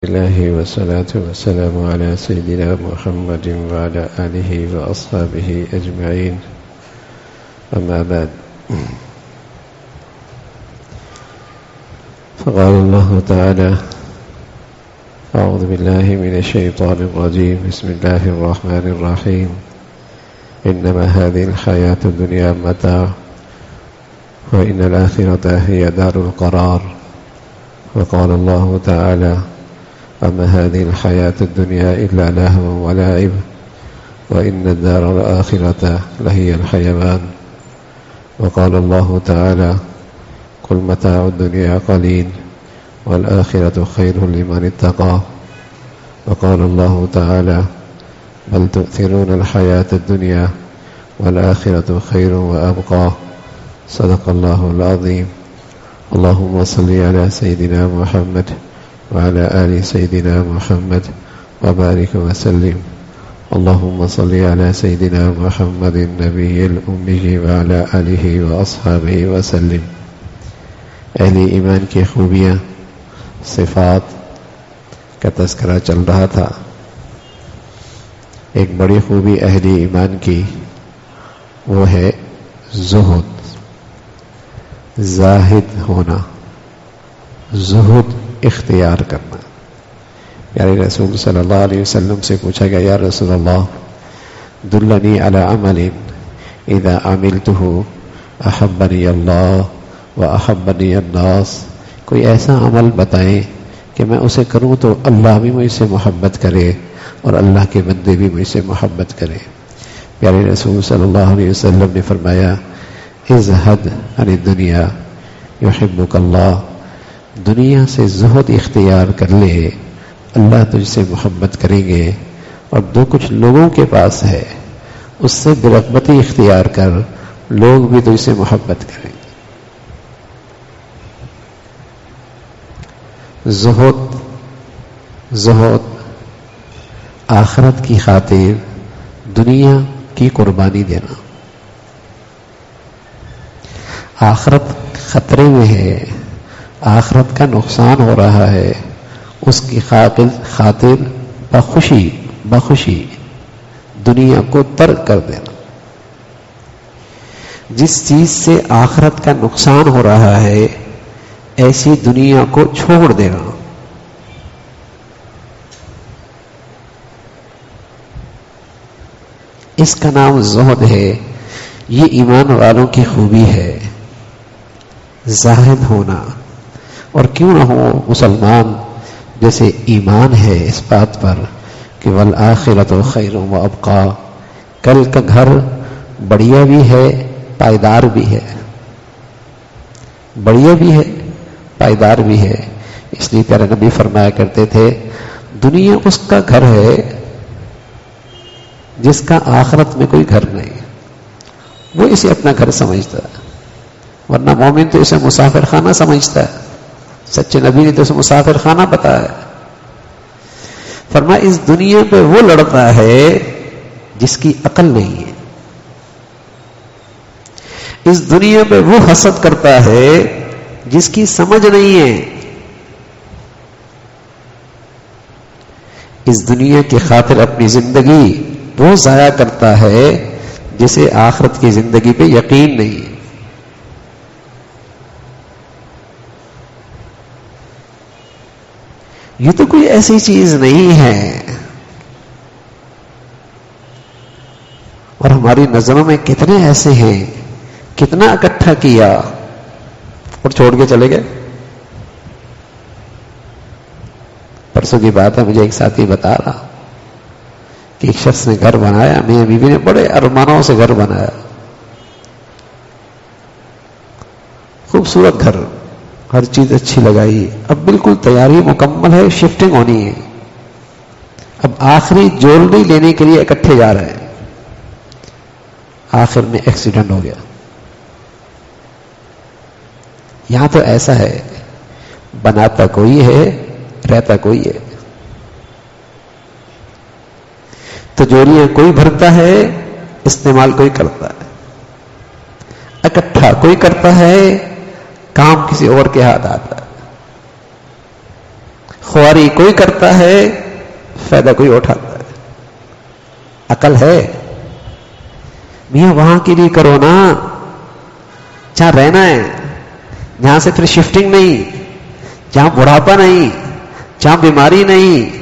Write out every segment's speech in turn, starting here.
الله والصلاة والسلام على سيدنا محمد وعلى آله وأصحابه أجمعين. أما بعد، فقال الله تعالى: أعوذ بالله من الشيطان الرجيم. بسم الله الرحمن الرحيم. إنما هذه الحياة الدنيا متاع وإن الآخرة هي دار القرار. وقال الله تعالى: أما هذه الحياة الدنيا إلا لهو ولعب وإن الدار الآخرة لهي الحيوان. وقال الله تعالى: قل متاع الدنيا قليل والآخرة خير لمن اتقى. وقال الله تعالى: بل تؤثرون الحياة الدنيا والآخرة خير وأبقى. صدق الله العظيم. اللهم صل على سيدنا محمد وعلى آل سيدنا محمد وبارك وسلم. اللهم صل على سيدنا محمد النبي الأمي وعلى آله وأصحابه وسلم. اہل ایمان کی خوبیاں، صفات کا تذکرہ چل رہا تھا. ایک بڑی خوبی اہل ایمان کی وہ ہے زہد، زاہد ہونا، زہد اختیار کرنا. پیارے رسول صلی اللہ علیہ وسلم سے پوچھا گیا: یا رسول اللہ، دلنی علی عمل اذا عملته احبنی اللہ واحبنی الناس. کوئی ایسا عمل بتائیں کہ میں اسے کروں تو اللہ بھی مجھ سے محبت کرے اور اللہ کے بندے بھی مجھ سے محبت کرے. پیارے رسول صلی اللہ علیہ وسلم نے فرمایا: ازہد عن الدنیا یحبک اللہ. دنیا سے زہد اختیار کر لے، اللہ تجھ سے محبت کریں گے. اور جو کچھ لوگوں کے پاس ہے اس سے برغبتی اختیار کر، لوگ بھی تجھ سے محبت کریں گے. زہد آخرت کی خاطر دنیا کی قربانی دینا. آخرت خطرے میں ہے، آخرت کا نقصان ہو رہا ہے، اس کی خاطر بخوشی دنیا کو ترک کر دینا. جس چیز سے آخرت کا نقصان ہو رہا ہے ایسی دنیا کو چھوڑ دینا. اس کا نام زہد ہے. یہ ایمان والوں کی خوبی ہے، زاہد ہونا. اور کیوں نہ ہو مسلمان جیسے ایمان ہے اس بات پر کہ والآخرۃ خیر و ابقا، کل کا گھر بڑھیا بھی ہے، پائیدار بھی ہے. بڑھیا بھی ہے، پائیدار بھی ہے. اس لیے پیارے نبی فرمایا کرتے تھے: دنیا اس کا گھر ہے جس کا آخرت میں کوئی گھر نہیں. وہ اسے اپنا گھر سمجھتا ہے، ورنہ مومن تو اسے مسافر خانہ سمجھتا ہے. سچے نبی نے تو اسے مسافر خانہ بتایا. فرمایا: اس دنیا پہ وہ لڑتا ہے جس کی عقل نہیں ہے. اس دنیا پہ وہ حسد کرتا ہے جس کی سمجھ نہیں ہے. اس دنیا کی خاطر اپنی زندگی وہ ضائع کرتا ہے جسے آخرت کی زندگی پہ یقین نہیں ہے. یہ تو کوئی ایسی چیز نہیں ہے. اور ہماری نظروں میں کتنے ایسے ہیں، کتنا اکٹھا کیا اور چھوڑ کے چلے گئے. پرسوں کی بات ہے، مجھے ایک ساتھی بتا رہا کہ ایک شخص نے گھر بنایا، میاں بیوی نے بڑے ارمانوں سے گھر بنایا، خوبصورت گھر، ہر چیز اچھی لگائی. اب بالکل تیاری مکمل ہے، شفٹنگ ہونی ہے. اب آخری جولری لینے کے لیے اکٹھے جا رہے ہیں. آخر میں ایکسیڈنٹ ہو گیا. یہاں تو ایسا ہے، بناتا کوئی ہے، رہتا کوئی ہے. تجوریاں کوئی بھرتا ہے، استعمال کوئی کرتا ہے. اکٹھا کوئی کرتا ہے، کام کسی اور کے ہاتھ آتا ہے. خواری کوئی کرتا ہے، فائدہ کوئی اٹھاتا ہے. عقل ہے میاں وہاں کے لیے کرو نا جہاں رہنا ہے، جہاں سے پھر شفٹنگ نہیں، جہاں بڑھاپا نہیں، جہاں بیماری نہیں،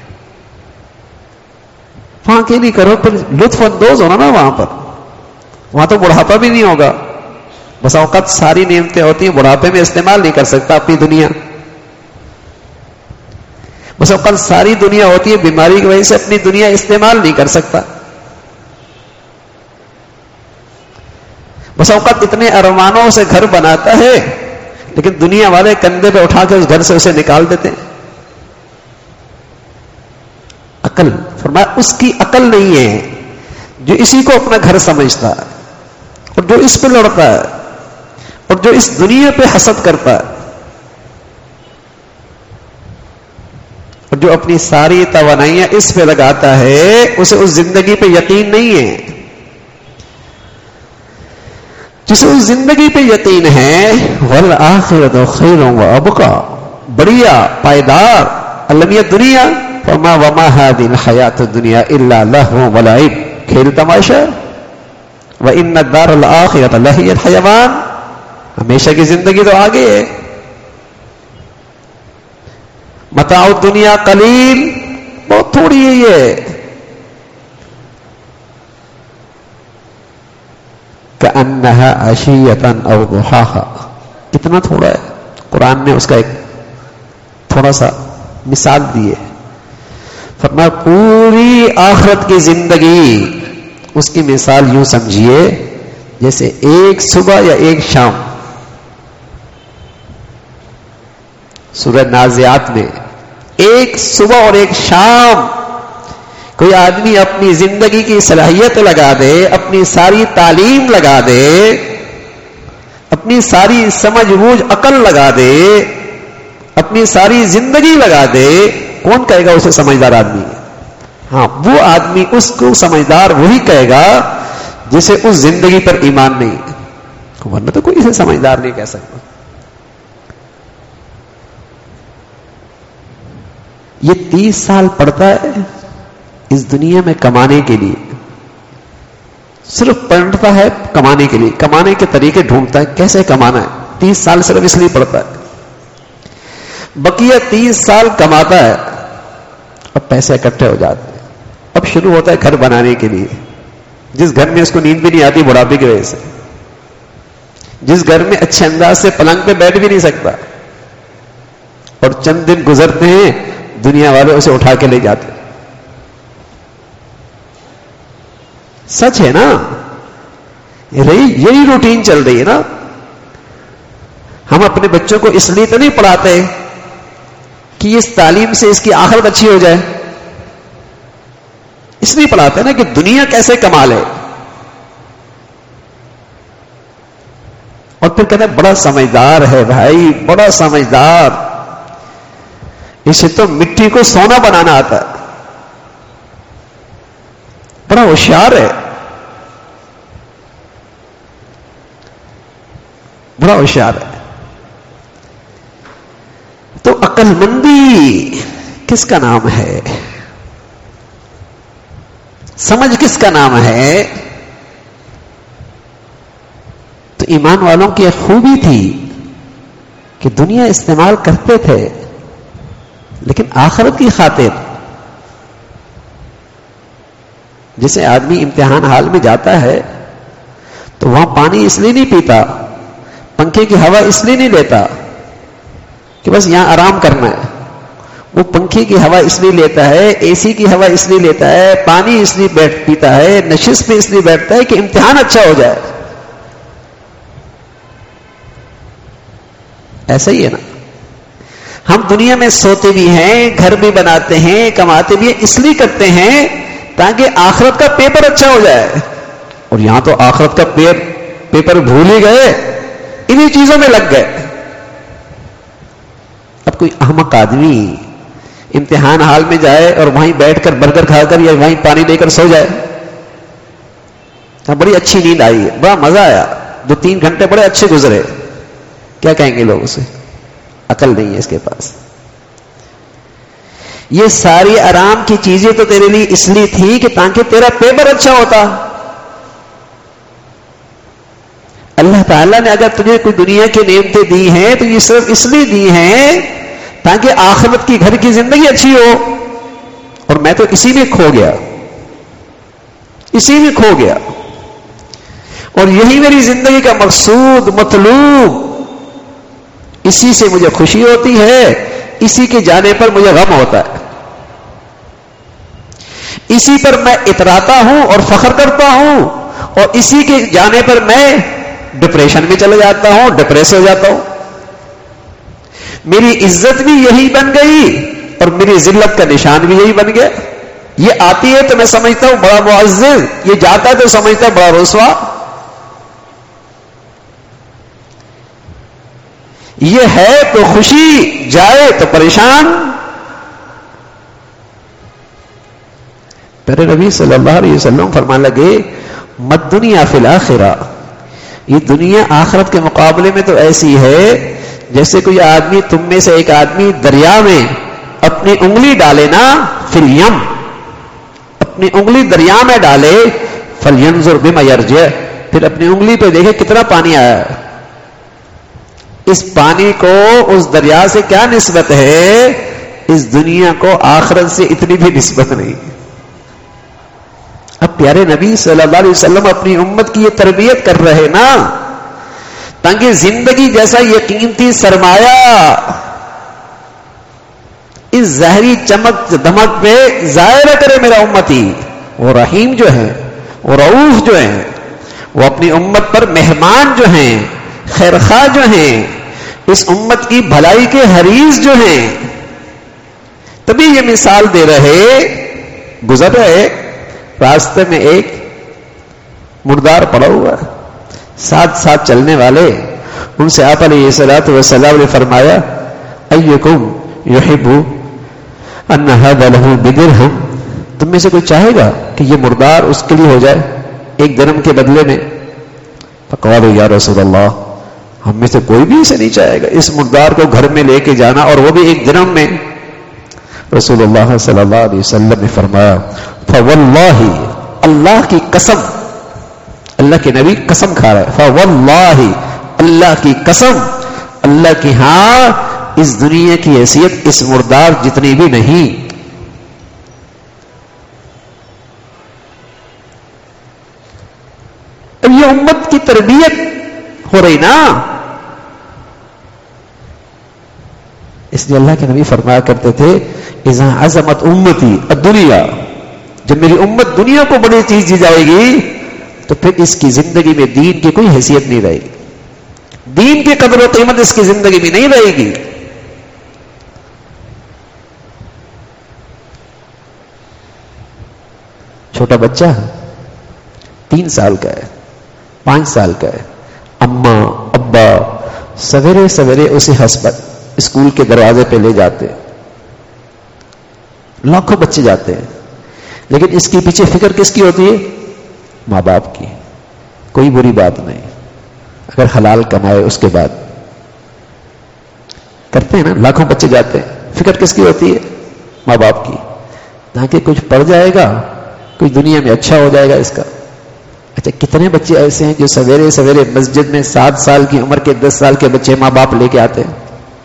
وہاں کے لیے کرو. پھر لطف اندوز ہونا نا وہاں پر. وہاں تو بڑھاپا بھی نہیں ہوگا. بس اوقات ساری نعمتیں ہوتی ہیں بڑھاپے میں استعمال نہیں کر سکتا اپنی دنیا. بس اوقات ساری دنیا ہوتی ہے بیماری کی وجہ سے اپنی دنیا استعمال نہیں کر سکتا. بس اوقات اتنے ارمانوں سے گھر بناتا ہے لیکن دنیا والے کندھے پہ اٹھا کے اس گھر سے اسے نکال دیتے ہیں. عقل فرمایا اس کی عقل نہیں ہے جو اسی کو اپنا گھر سمجھتا ہے اور جو اس پہ لڑتا ہے اور جو اس دنیا پہ حسد کرتا ہے اور جو اپنی ساری توانائیاں اس پہ لگاتا ہے اسے اس زندگی پہ یقین نہیں ہے. جسے اس زندگی پہ یقین ہے والآخرۃ خیر وابقی، بڑھیا پائیدار المیہ دنیا. وما هذه الحیات الدنیا الا لہو ولعب، کھیل تماشا. وان الدار الآخرۃ لہی الحیوان، ہمیشہ کی زندگی تو آگے ہے. متاع الدنیا قلیل، بہت تھوڑی ہے یہ. کأنها عشیۃ او ضحاها، کتنا تھوڑا ہے. قرآن نے اس کا ایک تھوڑا سا مثال دی ہے. فرمایا پوری آخرت کی زندگی اس کی مثال یوں سمجھیے جیسے ایک صبح یا ایک شام. سورہ نازعات میں ایک صبح اور ایک شام کوئی آدمی اپنی زندگی کی صلاحیت لگا دے، اپنی ساری تعلیم لگا دے، اپنی ساری سمجھ بوجھ عقل لگا دے، اپنی ساری زندگی لگا دے، کون کہے گا اسے سمجھدار آدمی؟ ہاں وہ آدمی اس کو سمجھدار وہی کہے گا جسے اس زندگی پر ایمان نہیں، ورنہ تو کوئی اسے سمجھدار نہیں کہہ سکتا. یہ 30 سال پڑھتا ہے اس دنیا میں کمانے کے لیے، صرف پڑھتا ہے کمانے کے لیے، کمانے کے طریقے ڈھونڈتا ہے کیسے کمانا ہے. 30 سال صرف اس لیے پڑھتا ہے. بقیہ 30 سال کماتا ہے اور پیسے اکٹھے ہو جاتے ہیں. اب شروع ہوتا ہے گھر بنانے کے لیے، جس گھر میں اس کو نیند بھی نہیں آتی بڑھاپے کی وجہ سے، جس گھر میں اچھے انداز سے پلنگ پہ بیٹھ بھی نہیں سکتا، اور چند دن گزرتے ہیں دنیا والے اسے اٹھا کے لے جاتے. سچ ہے نا، یہی روٹین چل رہی ہے نا. ہم اپنے بچوں کو اس لیے تو نہیں پڑھاتے کہ اس تعلیم سے اس کی آخرت اچھی ہو جائے، اس لیے پڑھاتے ہیں نا کہ دنیا کیسے کما لے. اور پھر کہتے ہیں بڑا سمجھدار ہے بھائی، بڑا سمجھدار، اسے تو مٹی کو سونا بنانا آتا ہے، بڑا ہوشیار ہے، بڑا ہوشیار ہے. تو عقل مندی کس کا نام ہے؟ سمجھ کس کا نام ہے؟ تو ایمان والوں کی ایک خوبی تھی کہ دنیا استعمال کرتے تھے لیکن آخرت کی خاطر. جسے آدمی امتحان حال میں جاتا ہے تو وہاں پانی اس لیے نہیں پیتا، پنکھے کی ہوا اس لیے نہیں لیتا کہ بس یہاں آرام کرنا ہے. وہ پنکھے کی ہوا اس لیے لیتا ہے، اے سی کی ہوا اس لیے لیتا ہے، پانی اس لیے پیتا ہے، نشست پہ اس لیے بیٹھتا ہے کہ امتحان اچھا ہو جائے. ایسا ہی ہے نا. ہم دنیا میں سوتے بھی ہیں، گھر بھی بناتے ہیں، کماتے بھی ہیں، اس لیے کرتے ہیں تاکہ آخرت کا پیپر اچھا ہو جائے. اور یہاں تو آخرت کا پیپر بھول ہی گئے، انہی چیزوں میں لگ گئے. اب کوئی احمق آدمی امتحان حال میں جائے اور وہیں بیٹھ کر برگر کھا کر یا وہیں پانی لے کر سو جائے. بڑی اچھی نیند آئی ہے، بڑا مزہ آیا، 2-3 گھنٹے بڑے اچھے گزرے، کیا کہیں گے لوگ اسے؟ عقل نہیں ہے اس کے پاس. یہ ساری آرام کی چیزیں تو تیرے لیے اس لیے تھی کہ تاکہ تیرا پیپر اچھا ہوتا. اللہ تعالیٰ نے اگر تجھے کوئی دنیا کی نعمتیں دی ہیں تو یہ صرف اس لیے دی ہیں تاکہ آخرت کی گھر کی زندگی اچھی ہو. اور میں تو اسی میں کھو گیا, اسی میں کھو گیا, اور یہی میری زندگی کا مقصود مطلوب, اسی سے مجھے خوشی ہوتی ہے, اسی کے جانے پر مجھے غم ہوتا ہے, اسی پر میں اتراتا ہوں اور فخر کرتا ہوں, اور اسی کے جانے پر میں ڈپریشن میں چلا جاتا ہوں, ڈپریس ہو جاتا ہوں. میری عزت بھی یہی بن گئی اور میری ذلت کا نشان بھی یہی بن گیا. یہ آتی ہے تو میں سمجھتا ہوں بڑا معزز, یہ جاتا ہے تو سمجھتا ہوں بڑا رسوا. یہ ہے تو خوشی, جائے تو پریشان. پیارے نبی صلی اللہ علیہ وسلم فرمانے لگے مت دنیا فی الآخرہ, یہ دنیا آخرت کے مقابلے میں تو ایسی ہے جیسے کوئی آدمی, تم میں سے ایک آدمی دریا میں اپنی انگلی ڈالے نا, فِالْيَمْ, اپنی انگلی دریا میں ڈالے, فَلْيَنْظُرْ بِمَا يَرْجِعُ, پھر اپنی انگلی پہ دیکھے کتنا پانی آیا ہے. اس پانی کو اس دریا سے کیا نسبت ہے؟ اس دنیا کو آخرت سے اتنی بھی نسبت نہیں. اب پیارے نبی صلی اللہ علیہ وسلم اپنی امت کی یہ تربیت کر رہے نا, تاکہ زندگی جیسا یہ قیمتی سرمایہ اس ظاہری چمک دمک پہ ضائع نہ کرے میرا امتی. وہ رحیم جو ہے, وہ رؤوف جو ہیں, وہ اپنی امت پر مہمان جو ہیں, خیرخواہ جو ہیں, اس امت کی بھلائی کے حریص جو ہیں, تبھی یہ مثال دے رہے. گزر رہے راستے میں ایک مردار پڑا ہوا, ساتھ ساتھ چلنے والے, ان سے آپ علیہ الصلوۃ والسلام نے فرمایا ایکم یحب ان ھذا لہ بدرہم, تم میں سے کوئی چاہے گا کہ یہ مردار اس کے لیے ہو جائے ایک درہم کے بدلے میں؟ فقالوا یا رسول اللہ, ہم میں سے کوئی بھی اسے نہیں چاہے گا اس مردار کو گھر میں لے کے جانا, اور وہ بھی ایک درہم میں. رسول اللہ صلی اللہ علیہ وسلم نے فرمایا فواللہ, اللہ کی قسم, اللہ کے نبی قسم کھا رہا ہے, فواللہ, اللہ کی قسم, اللہ کی ہاں اس دنیا کی حیثیت اس مردار جتنی بھی نہیں. اب یہ امت کی تربیت ہو رہی نا, اس لیے اللہ کے نبی فرمایا کرتے تھے اذا عظمت امتی الدنیا, جب میری امت دنیا کو بڑی چیز دی جائے گی تو پھر اس کی زندگی میں دین کی کوئی حیثیت نہیں رہے گی, دین کی قدر و قیمت اس کی زندگی میں نہیں رہے گی. چھوٹا بچہ 3 سال کا ہے, 5 سال کا ہے, اماں ابا سویرے سویرے اسے ہسپتال اسکول کے دروازے پہ لے جاتے, لاکھوں بچے جاتے ہیں, لیکن اس کے پیچھے فکر کس کی ہوتی ہے؟ ماں باپ کی. کوئی بری بات نہیں اگر حلال کمائے, اس کے بعد کرتے ہیں نا, لاکھوں بچے جاتے ہیں, فکر کس کی ہوتی ہے؟ ماں باپ کی, تاکہ کچھ پڑ جائے گا, کچھ دنیا میں اچھا ہو جائے گا اس کا. اچھا کتنے بچے ایسے ہیں جو سویرے سویرے مسجد میں 7 سال کی عمر کے 10 سال کے بچے ماں باپ لے کے آتے ہیں؟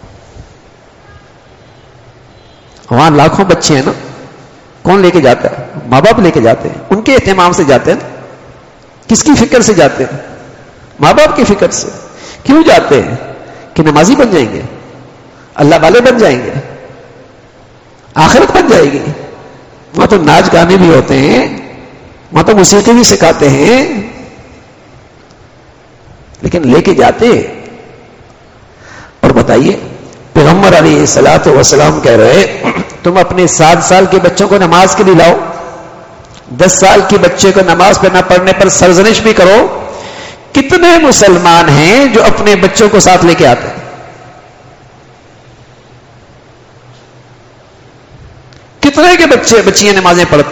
وہاں لاکھوں بچے ہیں نا, کون لے کے جاتا ہے؟ ماں باپ لے کے جاتے ہیں, ان کے اہتمام سے جاتے ہیں. کس کی فکر سے جاتے ہیں؟ ماں باپ کی فکر سے. کیوں جاتے ہیں؟ کہ نمازی بن جائیں گے, اللہ والے بن جائیں گے, آخرت بن جائے گی. وہاں تو ناچ گانے بھی ہوتے ہیں, وہاں تو موسیقی بھی سکھاتے ہیں, لیکن لے کے جاتے. اور بتائیے پیغمبر علیہ الصلوۃ والسلام کہہ رہے تم اپنے 7 سال کے بچوں کو نماز کے لیے لاؤ, 10 سال کے بچے کو نماز پہ نہ پڑھنے پر سرزنش بھی کرو. کتنے مسلمان ہیں جو اپنے بچوں کو ساتھ لے کے آتے ہیں؟ کتنے کے بچے بچیاں نمازیں پڑھتی؟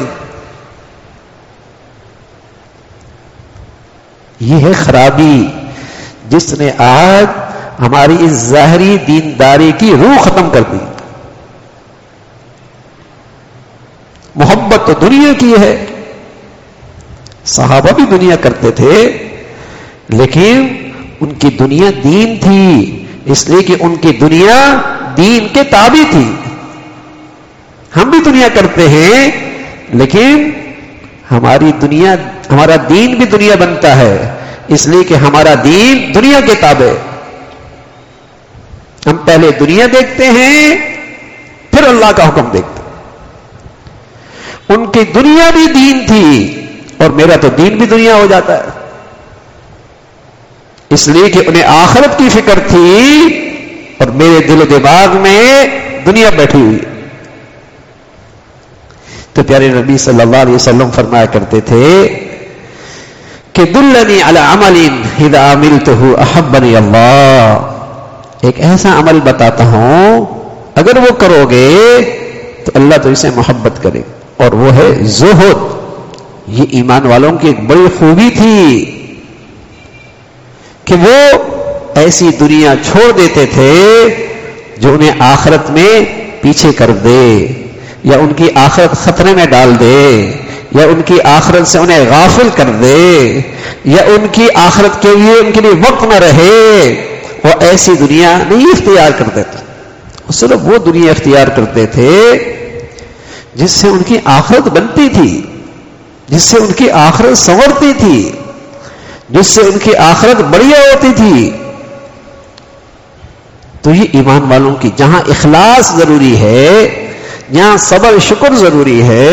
یہ ہے خرابی جس نے آج ہماری اس ظاہری دینداری کی روح ختم کر دی. محبت تو دنیا کی ہے. صحابہ بھی دنیا کرتے تھے لیکن ان کی دنیا دین تھی، اس لیے کہ ان کی دنیا دین کے تابع تھی. ہم بھی دنیا کرتے ہیں لیکن ہماری دنیا، ہمارا دین بھی دنیا بنتا ہے اس لیے کہ ہمارا دین دنیا کے تابع. ہم پہلے دنیا دیکھتے ہیں پھر اللہ کا حکم دیکھتے ہیں. ان کی دنیا بھی دین تھی اور میرا تو دین بھی دنیا ہو جاتا ہے، اس لیے کہ انہیں آخرت کی فکر تھی اور میرے دل و دماغ میں دنیا بیٹھی ہوئی. تو پیارے نبی صلی اللہ علیہ وسلم فرمایا کرتے تھے کہ دلنی علی عمل اذا عملته احبنی اللہ. ایک ایسا عمل بتاتا ہوں اگر وہ کرو گے تو اللہ تو اسے محبت کرے، اور وہ ہے زہد. یہ ایمان والوں کی ایک بڑی خوبی تھی کہ وہ ایسی دنیا چھوڑ دیتے تھے جو انہیں آخرت میں پیچھے کر دے، یا ان کی آخرت خطرے میں ڈال دے، یا ان کی آخرت سے انہیں غافل کر دے، یا ان کی آخرت کے لیے ان کے لیے وقت نہ رہے. وہ ایسی دنیا نہیں اختیار کرتے تھے، صرف وہ دنیا اختیار کرتے تھے جس سے ان کی آخرت بنتی تھی، جس سے ان کی آخرت سنورتی تھی، جس سے ان کی آخرت بڑھیا ہوتی تھی. تو یہ ایمان والوں کی جہاں اخلاص ضروری ہے، جہاں صبر شکر ضروری ہے،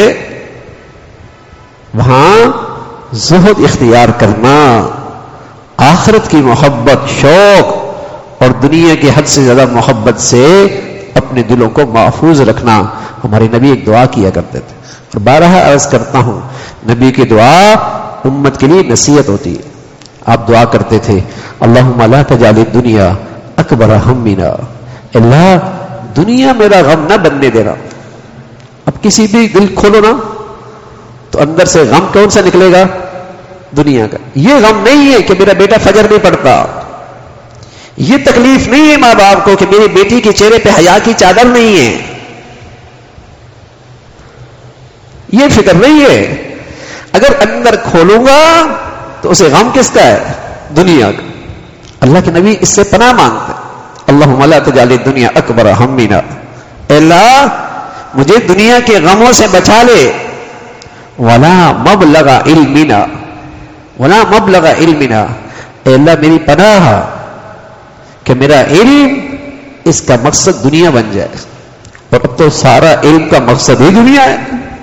وہاں زہد اختیار کرنا، آخرت کی محبت، شوق اور دنیا کی حد سے زیادہ محبت سے اپنے دلوں کو محفوظ رکھنا. ہمارے نبی ایک دعا کیا کرتے تھے اور بارہا عرض کرتا ہوں، نبی کی دعا امت کے لیے نصیحت ہوتی ہے. آپ دعا کرتے تھے اللہم لا تجعل الدنیا اکبر ہمنا، اللہ دنیا میرا غم نہ بننے دینا. اب کسی بھی دل کھولو نا تو اندر سے غم کون سا نکلے گا؟ دنیا کا. یہ غم نہیں ہے کہ میرا بیٹا فجر نہیں پڑتا، یہ تکلیف نہیں ہے ماں باپ کو کہ میری بیٹی کے چہرے پہ حیا کی چادر نہیں ہے، یہ فکر نہیں ہے. اگر اندر کھولوں گا تو اسے غم کس کا ہے؟ دنیا کا. اللہ کے نبی اس سے پناہ مانگتے ہیں اللہم لا تجعل الدنیا اکبر ہمنا، اللہ مجھے دنیا کے غموں سے بچا لے. ولا مبلغ علمنا، ولا مبلغ علمنا، اے اللہ میری پناہ کہ میرا علم اس کا مقصد دنیا بن جائے، اور اب تو سارا علم کا مقصد ہی دنیا ہے.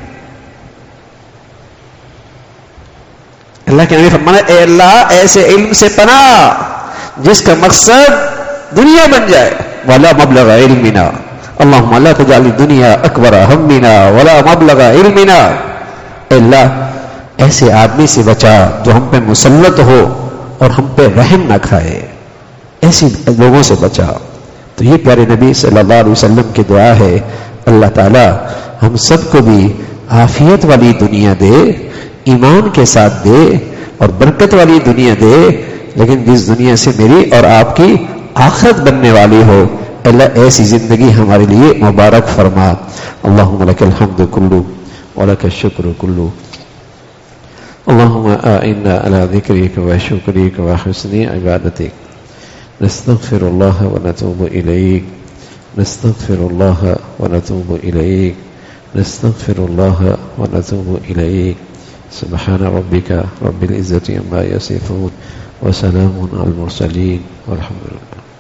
اللہ کے نبی فرمانا اے اللہ ایسے علم سے پناہ جس کا مقصد دنیا بن جائے. ولا مبلغ علمنا، اللہم لا تجعل الدنیا اکبر ہمنا ولا مبلغ علمنا. اے اللہ ایسے آدمی سے بچا جو ہم پہ مسلط ہو اور ہم پہ رحم نہ کھائے، ایسی لوگوں سے بچا. تو یہ پیارے نبی صلی اللہ علیہ وسلم کی دعا ہے. اللہ تعالی ہم سب کو بھی عافیت والی دنیا دے، ایمان کے ساتھ دے اور برکت والی دنیا دے، لیکن جس دنیا سے میری اور آپ کی آخرت بننے والی ہو. اللہ ایسی زندگی ہمارے لیے مبارک فرما. اللہم لک الحمد کلو ولک الشکر کلو. اللہم اعنا علی ذکرک وشکرک وحسن عبادتک. نستغفر اللہ ونتوب الیک، نستغفر اللہ ونتوب الیک، نستغفر اللہ ونتوب الیک. سبحان ربک رب العزة عما یصفون وسلام علی المرسلین والحمد للہ.